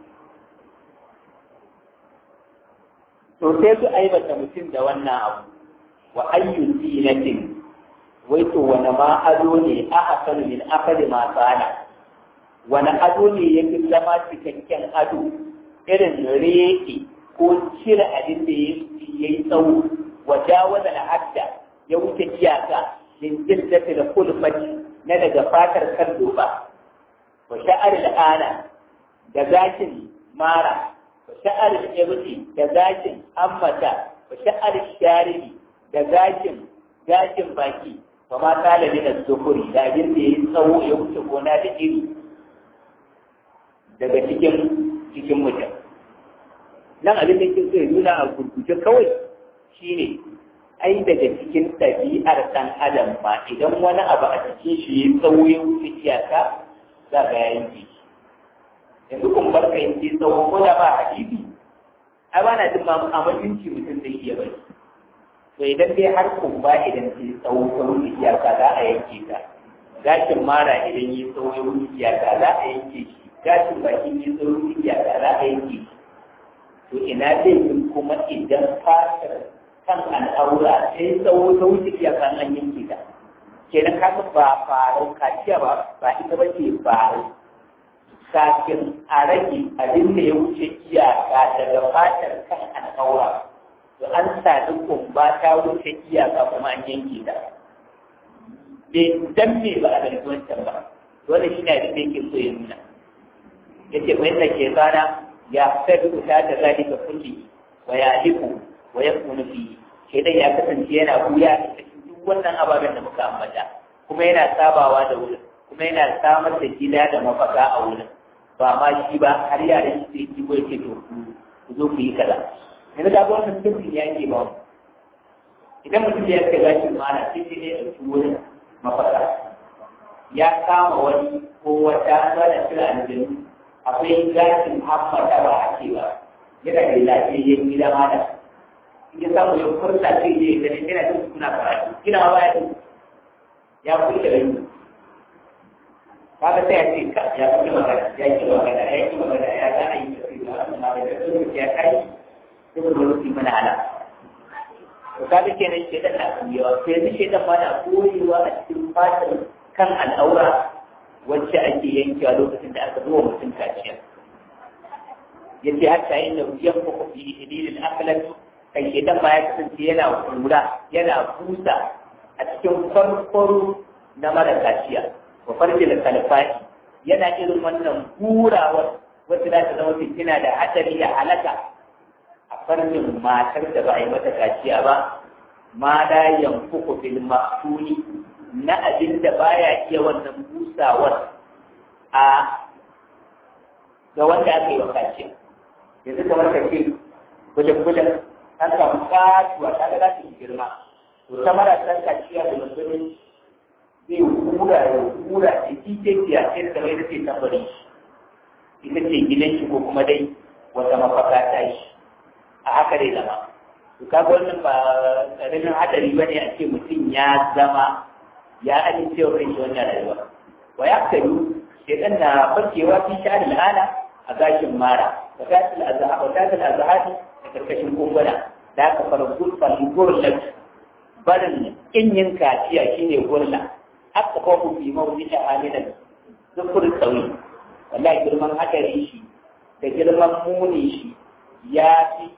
to sai su aibata mutum da wannan abu wa ayyu zinatin wai to wani ma ado ne a hasanu min akali ma tsala wani ado ne yake zama cikakken ado irin reke ko cire abin da ya yi tsawo wa jawaza na hadda ya wuce iyaka min jiddati da kulfati na daga fatar kan doba wa sha'ar al'ana da zakin mara wa sha'ar al'ibti da zakin ammata wa sha'ar sharibi da gashin baki ba ma talabi da sufuri da abin da ya yi tsawo ya wuce gona da iri daga cikin mutum nan abin da ke so ya nuna a gurguje kawai shine ai daga cikin ɗabi'ar ɗan adam ma idan wani abu a cikin shi ya tsawo ya wuce iyaka za ka yayin ki yanzu kun bar ka yanke tsawo ko da ba hadisi ai ba na jin ma a mutunci mutum zai iya bari to idan dai har kumba idan ta tsawo ta wuce iyaka za a yanke ta gashin mara idan yi tsawo ya wuce iyaka za a yanke shi gashin baki yi tsawo ya wuce iyaka za a yanke shi to ina laifin kuma idan fatar kan al'aura sai tsawo ta wuce iyaka an yanke ta kenan ka ba farau kaciya ba ita ba ce farau kafin a rage abin da ya wuce iyaka daga fatar kan al'aura to an sami kumba ta wuce iyaka kuma an yanke ta dan me ba a zargi wancan ba dole shi ne abin da yake so ya nuna yace ko yadda ke tsara ya sabu ta da zalika kulli wa yaliku wa yakunu fi shedan ya kasance yana buya a cikin duk wannan ababen da muka ambata kuma yana sabawa da wurin kuma yana samar da gida da mafaka a wurin ba ma shi ba har yaran shi sai kiwo yake to ku zo ku yi kaza yanzu da wannan dukkan ya ke ba idan mutum ya kai gashi mana sai ne da wurin mafaka ya kama wani ko wata wanda kira aljanu akwai gashin hammata ba a cewa yana da lafiyayyen gida mana in ya samu ya furta ce ne da ne yana da suna karatu kina ba ya kuke da yi kaga sai ya ce ka ya kuke magana ya ki magana ya gana yi da su da amma da su ya kai duk da su mana ala to kaga kenan shi da na yawa sai ni shi da mana koyewa a cikin fatar kan al'aura wacce ake yankewa lokacin da aka zuwa mutum kaciya yace hatta inda yanfuku fi idil al-aqlan kai shedan ma ya kasance yana kura yana busa a cikin farfaro na mara kaciya wa farji da kalfai yana irin wannan burawar wacce za ta zama fitina da hadari da halaka a farjin matar da ba a yi mata kaciya ba ma da yanfuku fil maqtuni na abin da baya iya wannan busawar a ga wanda aka yi wa kaciya yanzu kamar ka ce gudan an samu katuwa ta ga za ta yi girma to ta mara san kaciya da mutumin zai hura da titiya ce da mai da ce tambari ita ce gidan shi ko kuma dai wata mafaka ta yi a haka dai zama to kaga wannan ba karamin hadari bane a ce mutum ya zama ya amince wa kai wannan rayuwa wa ya karu shedan na barkewa fi sha'al al'ala a gashin mara wa tatil azhari da karkashin kumbura da aka fara gurlat barin kinyin kaciya shine gurla aka kawo fi mawdi a halilan zukur tsawi wallahi girman hadari shi da girman muni shi ya fi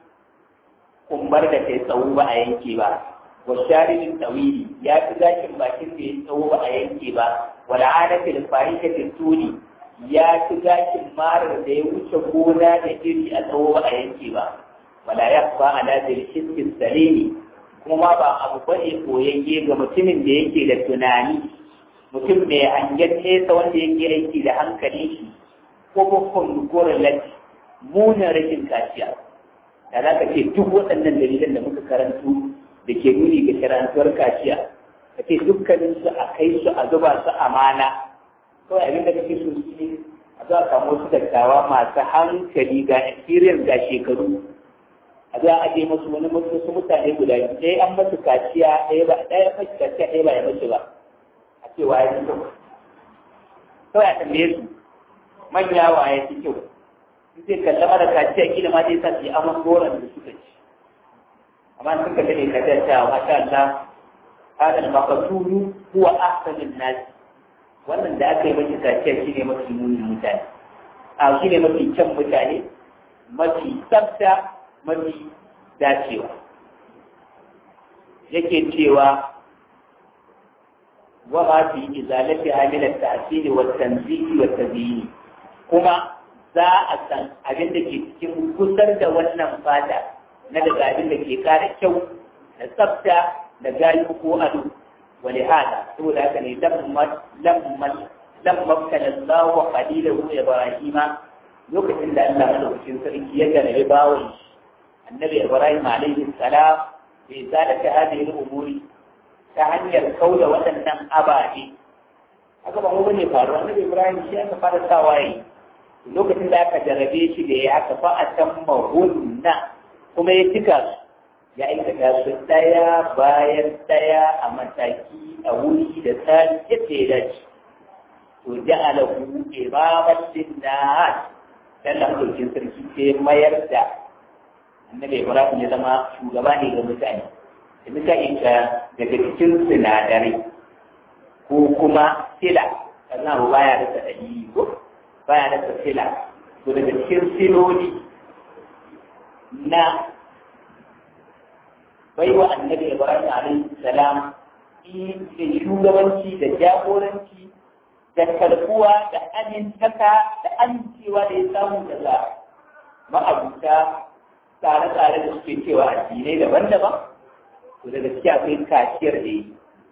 kumbar da kai tsawo ba a yanke ba والشارب الطويل يا تذاكر باكين في الصوب أينكي با والعادة الفارقة الطولي يا تذاكر مار ديوش كونا نجري الصوب أينكي با ولا يخفى على ذي الحس السليم kuma ba abu bane koyayye ga mutumin da yake da tunani mutum mai hangen nesa wanda yake aiki da hankali shi ko bakon goren lati munin rashin kaciya da za ka ce duk waɗannan dalilan da muka karantu da ke nuni ga shari'antuwar kaciya ka ce dukkanin su a kai su a zuba su amana kawai abin da kake so su ne a zuwa samu wasu dattawa masu hankali ga experience ga shekaru a zuwa aje masu wani wasu mutane guda biyu ɗaya an masu kaciya ɗaya masu kaciya ɗaya ba ya mace ba a ce wa ya fi kyau kawai a tambaye su manya wa ya fi kyau in zai kalla mara kaciya kila ma zai sa su yi aman goron da suka ci amma suka dade ka ta cewa masha Allah hada al-maqsulu huwa ahsanun nas wannan da aka yi miki kaciya shine mafi munin mutane a shine mafi kyan mutane mafi tsafta mafi dacewa yake cewa wa ma fi izalati hamil at-ta'sili wa tanzihi wa tabyini kuma za a san abin da ke cikin kusar da wannan fata na daga abin da ke kara kyau da tsafta da gayu ko ado wani hada saboda haka ne lamma kana Allah qalilahu Ibrahima lokacin da Allah madaukakin sarki ya gane bawon annabi Ibrahim alaihi salam bai zalaka hadhihi al-umuri ta hanyar kauda waɗannan ababe haka ba mu bane faruwa annabi Ibrahim shi aka fara tawaye lokacin da aka jarabe shi da ya aka fa atamma hunna kuma ya cika su ya aikata su ɗaya bayan ɗaya a mataki a wuri da tsari yadda ya dace to ja'alahu imaman linnas dan lokacin sarki sai mayar da annabi Ibrahim ya zama shugaba ne ga mutane da mutane daga cikin sinadarai ko kuma sila sannan abu baya da dalili ko baya da sila to daga cikin siloli na baiwa annabi Ibrahim alaihi salam da shugabanci da jagoranci da karbuwa da amintaka da amincewa da ya samu daga ma'abuta tsare-tsare da suke cewa addinai daban-daban to daga gaskiya akwai kaciyar da yi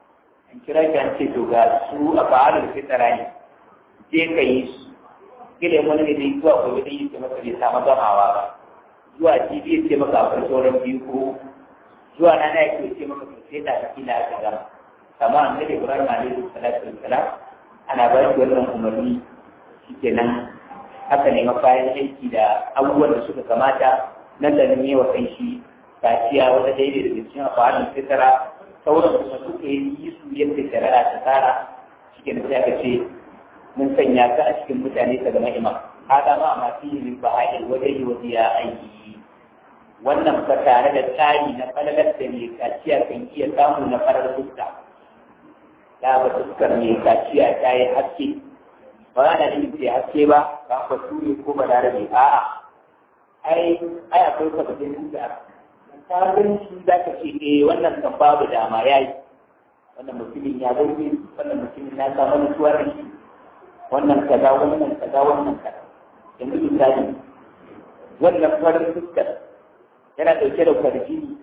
in kira ki an ce to ga su a fa'alul fitara ne je ka yi su kila wani ne dai zuwa gobe dai yake maka bai samu gamawa ba zuwa jibi ya ce maka akwai sauran biyu ko zuwa rana ya ce maka to sai da kila aka gama kama annabi Ibrahim alaihi salatu wassalam ana ba shi wannan umarni shikenan haka ne mafayan aiki da abubuwan da suka kamata nan da nan yi wa kai shi kaciya wata daidai da cikin afarin fitara sauran kuma suka yi su yadda shari'a ta tsara shikenan sai aka ce mun sanya ka a cikin mutane ka zama imam hada ma masu yin baha'il wajen yi wajen ya aiki wannan fa tare da tsari na falalar da mai kaciya kan iya samu na farar fuska ta ba fuskar mai kaciya ta yi haske ba na yin ce haske ba ba ba turi ko ba da rabe a'a ai akwai sabbin da ta ganin shi za ka ce wannan kan babu dama yayi wannan mutumin ya zaune wannan mutumin na samu nutsuwar shi wannan kaza wannan kaza wannan kaza yanzu misali wannan farin fuskar yana dauke da kwarjini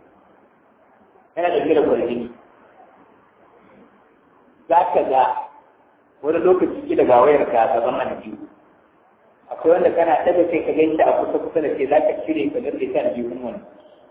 za ka ga wani lokaci ki daga wayar ka gaban aljihu akwai wanda kana daga sai ka ganta a kusa da ke za ka cire ka garde ta aljihun wani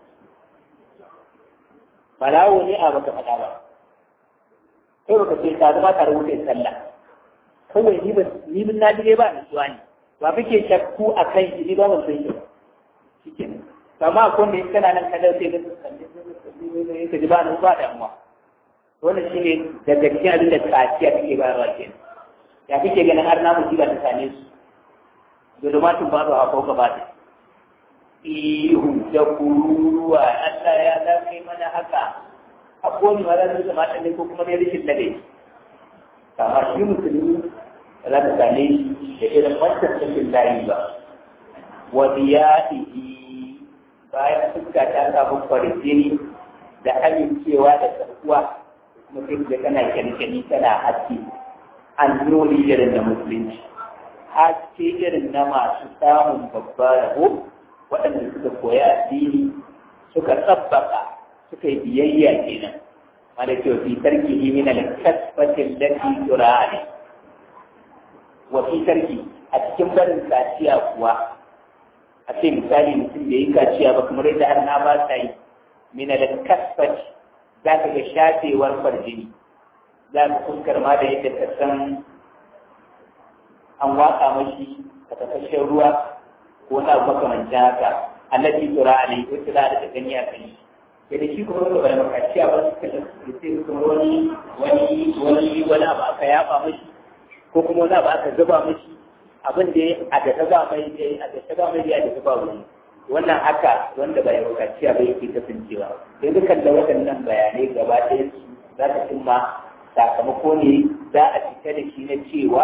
balawo ne a baka faɗa ba kai baka ce ta zama ka rubuta sallah kawai ni bin na dire ba nutsuwa ne ba kake shakku a kan shi ni ba ban san shi ba shikenan amma akwai wanda kana nan ka dauke da ka ji ba nan ba damuwa wannan shi ne daga cikin abin da kaciya take bayarwa ke ya kake ganin har namu ji ba ta same su zulumatun ba su haka ka ba ta ihu da kururuwa Allah ya za kai mana haka abubuwan ma za su zama ɗan ko kuma ne rikin da dai kama shi musulmi ba za ta same shi da irin wancan cikin layi ba wani ya ɗigi bayan fuska ta samu kwarjini da amincewa da karkuwa mutum da kana kyalkyali tana haske an nuni irin na musulunci haske irin na masu samun babbar rabo waɗanda suka koya addini suka tsabbaka suka yi biyayya kenan wanda ke fi tarki min al-kasfatin lati turani wa fi tarki a cikin barin kaciya kuwa a ce misali mutum da yi kaciya ba kamar yadda har na ba sa yi min al-kasfati za ka ga shafewar farjini za ka fuskar ma da yadda ka san an watsa mashi ka tafashen ruwa ko na abu makamancin haka annabi tura ne ko tura da gani a kai sai da shi kuma wanda bai makaciya ba su kashe su sai kuma wani abu aka yaba mashi ko kuma wani abu aka zuba mashi abin da a da ta ba mai a da ta ba mai a da ta ba wani wannan haka wanda bai bukaciya ba yake kasancewa sai dukan da waɗannan bayanai gaba ɗaya su za ta cimma sakamako ne za a fita da shi na cewa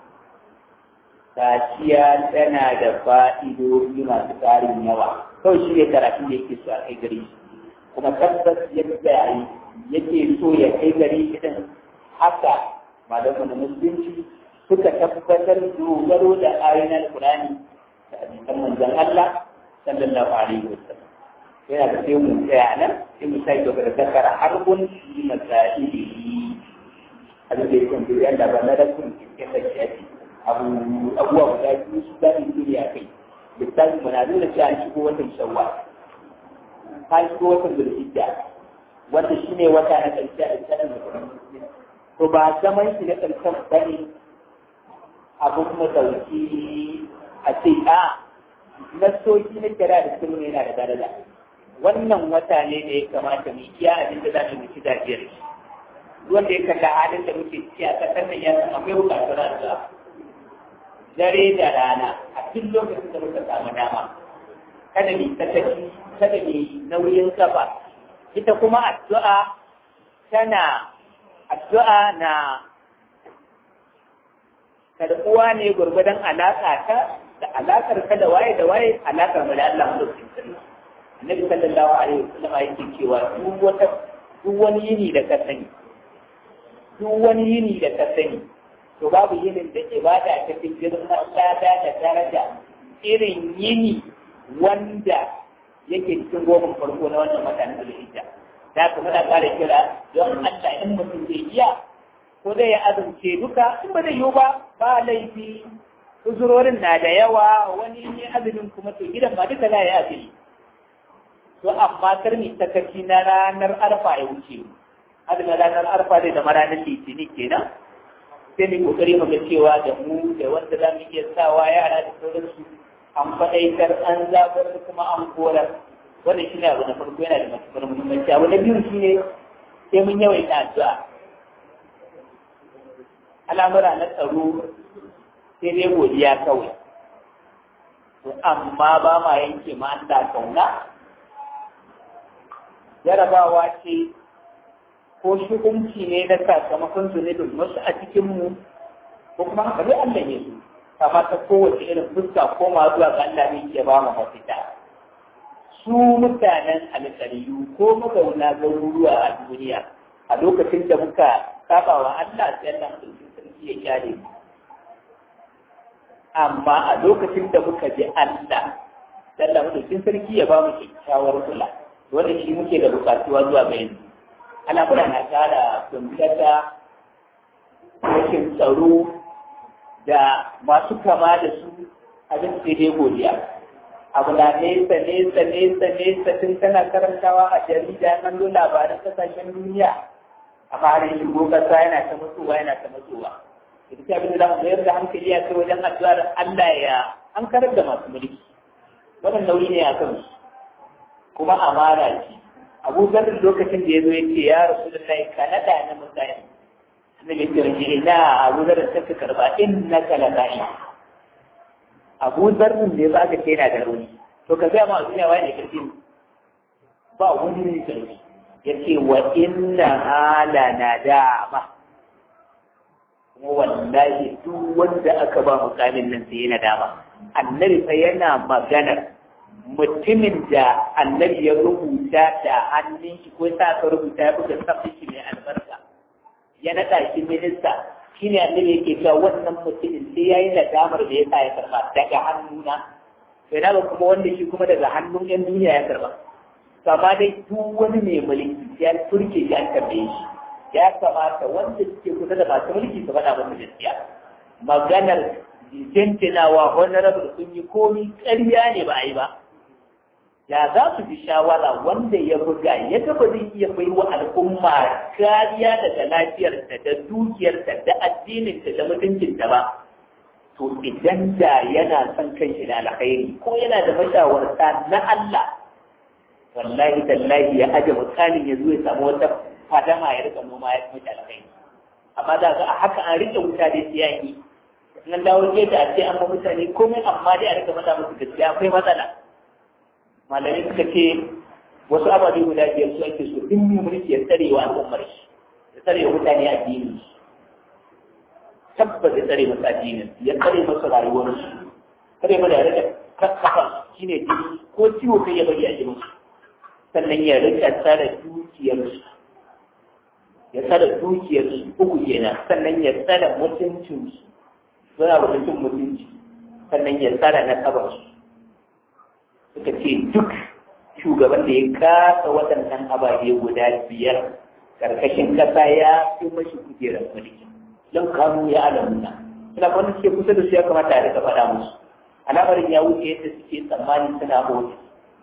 kaciya tana da fa'idodi masu ƙarin yawa kawai shi ne karatun da yake so a kai gari kuma tabbas yadda yake so ya kai gari idan haka malamu na musulunci suka tabbatar dogaro da ayoyin alƙur'ani da hadisan manzon Allah sallallahu alaihi wasallam yana da sai mu tsaya nan sai mu sai dogara da kara harbun yi masaili abin da yake da yanda ba na da kun ke sace abubuwa guda biyu su da ni a kai littafin mu na nuna cewa an shigo watan shawwal an shigo watan zulhijja wanda shine wata na karshe a cikin musulmi to ba zaman shi na karshen bane abun mu dauki a ce a nasoki na kira da sun yana da daraja wannan wata ne da ya kamata mu iya abin da za mu ci gajiyar shi wanda ya kalla halin da muke ciki a kasar nan ya san akwai bukatar addu'a dare da rana a duk lokacin da muka samu dama kada ni sakaci kada ni nauyin kafa ita kuma addu'a na karɓuwa ne gurgudan alaƙa ta da alaƙar ka da waye alaƙar mu da Allah mu da sirri annabi sallallahu alaihi wasallam yake cewa duk wani yini da ka sani to babu yinin da ibada ta fi girma tsada da daraja irin yini wanda yake cikin goma farko na wannan wata na Zulhijja da kuma da kare kira don Allah in mutum zai iya sai ya azumce duka in ba zai yiwu ba laifi uzurorin na da yawa wani ne azumin kuma to gidan ba duka za ya azumi to amma karni sakaci na ranar arfa ya wuce azumin ranar arfa zai zama ranar litinin kenan sai mu kokari mu ga cewa da mu da wanda za mu iya sawa yara da sauransu an faɗaitar an zabar kuma an korar wannan shine abu na farko yana da matuƙar muhimmanci abu na biyu shine sai mun yawaita addu'a al'amura na tsaro sai dai godiya kawai to amma ba ma yanke ma Allah kauna jarabawa ce ko shukunci ne na sakamakon zunubin wasu a cikinmu ko kuma haka dai Allah ne su kama ta kowace irin fuska ko ma zuwa ga Allah ne ke ba mu mafita su mutanen alƙariyu ko mazauna garuruwa a duniya a lokacin da muka saba wa Allah sai Allah mutum sarki ya kyale mu amma a lokacin da muka ji Allah sai Allah mutum sarki ya ba mu kyakkyawar kula wanda shi muke da bukatuwa zuwa ga yanzu al'amura na kara kuntata rashin tsaro da masu kama da su abin sai dai godiya abu na nesa tun kana karantawa a jarida nan lo labaran kasashen duniya a farin shigo kasa yana ta matsowa ita abin da zamu mayar da hankali a kai wajen addu'ar Allah ya an karar da masu mulki wannan nauyi ne a kansu kuma amara ce Abu Zarr lokacin da ya zo ya ce ya Rasulullahi ka nada na mutane annabi ya ce ina Abu Zarr sai ka karba innaka la da'i Abu Zarr da ba ka ce yana da rauni to ka ga ma duniya wai ne kirki ba wani ne kirki yace wa inna hala nadama kuma wallahi duk wanda aka ba mukamin nan sai yana dama annabi sai yana maganar mutumin da annabi ya rubuta da hannun shi ko sa ka rubuta ya buga sabbin shi mai albarka ya naɗa shi minista shi ne annabi yake cewa wannan mutumin sai ya yi nadamar da ya sa ya karba daga hannuna sai na kuma wanda shi kuma daga hannun yan duniya ya karba kama dai duk wani mai mulki ya turke shi an tambaye shi ya kamata wanda suke kusa da masu mulki su faɗa masa gaskiya maganar jintinawa honorable sun yi komi ƙarya ne ba a yi ba ya za su fi shawara wanda ya buga ya gaba zai iya bai wa al'umma kariya daga lafiyarta da dukiyarta da addininta da mutuncinta ba to idan da yana son kan shi da alkhairi ko yana da mashawarta na Allah wallahi tallahi ya aje mutsanin ya zo ya samu wata fadama ya rika noma ya kuma alkhairi amma za ga a haka an rike wuta da siyaki nan dawo ke da a ce an ba mutane komai amma dai a rika mata musu gaskiya akwai matsala malamai suka ce wasu ababe guda biyar su ake so duk mulki ya tsare wa al'ummar shi ya tsare wa mutane addini tabbas ya tsare masa addinin ya tsare masa rayuwar su tsare masa ya rika kafa shine jini ko ciwo kai ya bari a jinin su sannan ya rika tsare dukiyar su ya tsare dukiyar su uku kenan sannan ya tsare mutuncin su suna da mutunci sannan ya tsare na kabar su suka ce duk shugaban da ya kasa waɗannan ababe guda biyar karkashin kasa ya fi mashi kujerar mulki don kanu ya alamuna suna wanda suke kusa da su ya kamata a rika faɗa musu al'amarin ya wuce yadda suke tsammani suna hoto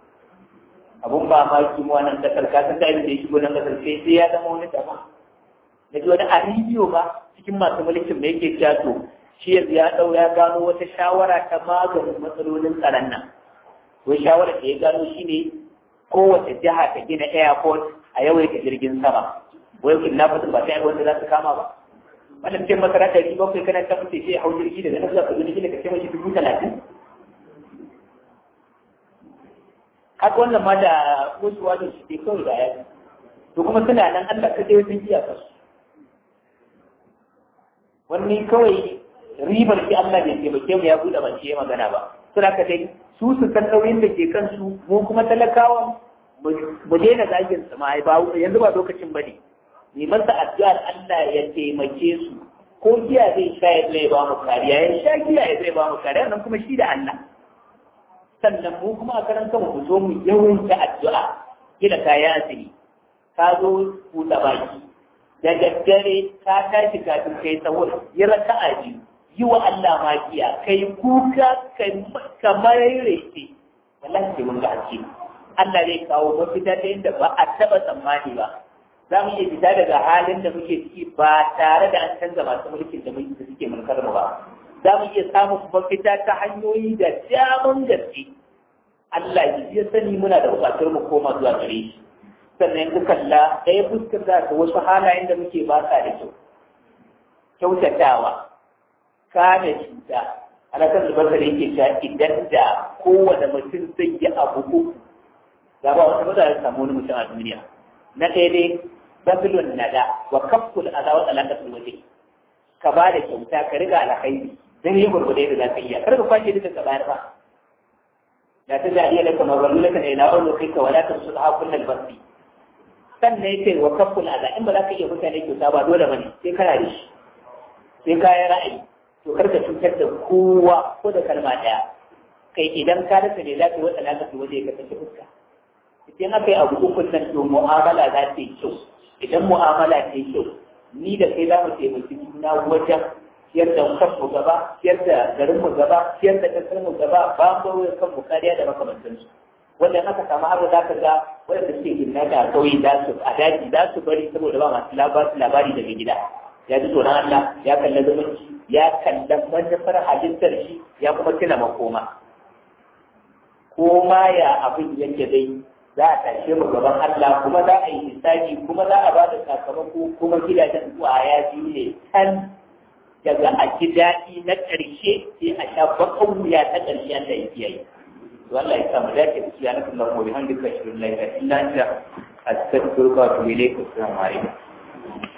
abun ba ma ki mu wannan kasar kasan da abin da ya shigo nan kasar sai ya zama wani daban da ji wani a rediyo ba cikin masu mulkin mai yake cewa to shi yanzu ya gano wata shawara ta maganin matsalolin tsaron nan wai shawarar da ya gano shi ne kowace jiha ta gina airport a yawaita jirgin sama wai kidnappers ba ta yi wanda za su kama ba wannan ce masara ɗari bakwai kana ta mutu sai hau jirgi daga nan zuwa ka jirgi daga sai mashi 30,000 haka wannan ma da wasu wajen su ke kawai da yaki to kuma suna nan Allah ka dai sun iya kasu wani kawai ribar shi Allah bai taimake mu ya buɗe ban ce magana ba suna ka dai su san nauyin da ke kansu mu kuma talakawa mu daina zagin su ma ba yanzu ba lokacin ba ne mai masa addu'ar Allah ya taimake su ko giya zai sha ya zai ba mu kariya ya sha giya ya zai ba mu kariya nan kuma shi da Allah sannan mu kuma a karan kanmu mu zo mu yawaita addu'a gina kaya asiri ka zo buɗe baki da daddare ka tashi kafin kai sahur yi raka'a biyu yi wa Allah makiya kai kuka kamar rece wallahi sai mun ga haske Allah zai kawo mafita ta inda ba a taba tsammani ba za mu iya fita daga halin da muke ciki ba tare da an canza masu mulkin da suke mulkar mu ba za mu iya samun mafita ta hanyoyi da daman gaske Allah ya sani muna da bukatar mu koma zuwa gare shi sannan ku kalla ɗaya fuskar za ka wasu halayen da muke ba sa da kyau kyautatawa kame cuta alakan da basar yake cewa idan da kowane mutum zai yi abu uku da ba wata mutane samu wani mutum a duniya na ɗaya dai babilon nada wa kafkul azawa tsalakatul waje ka ba da kyauta ka riga alkhairi dan yi gurgurde da za ka iya kar ka kwashe duka ka bayar ba da ta jariya da kamar wallo laka ne na wallo kai ka wala ta su ha kullal basi sannan yake wa kafkul aza in ba za ka iya mutane kyauta ba dole bane sai kana da shi sai ka yi ra'ayi to kar ka cutar da kowa ko da kalma daya kai idan ka rasa ne za ka yi wata lakatul waje ka tafi fuska idan aka yi abu ukun nan to mu'amala za ta yi kyau idan mu'amala ta yi kyau ni da kai za mu taimaki juna wajen ciyar da kanmu gaba ciyar da garinmu gaba ciyar da kasarmu gaba ba mu rawar kanmu kariya da makamantansu wanda in aka samu haka za ka ga waɗanda suke gina da kauye za su a daji za su bari saboda ba masu labari daga gida ya ji tsoron Allah ya kalla zumunci ya kalla manufar halittar shi ya kuma tuna makoma koma ya abin yake dai za a tashe mu gaban Allah kuma za a yi hisabi kuma za a ba da sakamako kuma gidajen zuwa ya biyu ne kan daga a ji daɗi na ƙarshe sai a sha bakan wuya ta ƙarshe Allah ya kiyaye to Allah ya samu dace da shi ana kuma mu bi hamdika shirin lafiya illa anta astaghfiruka wa atubu ilayk assalamu alaikum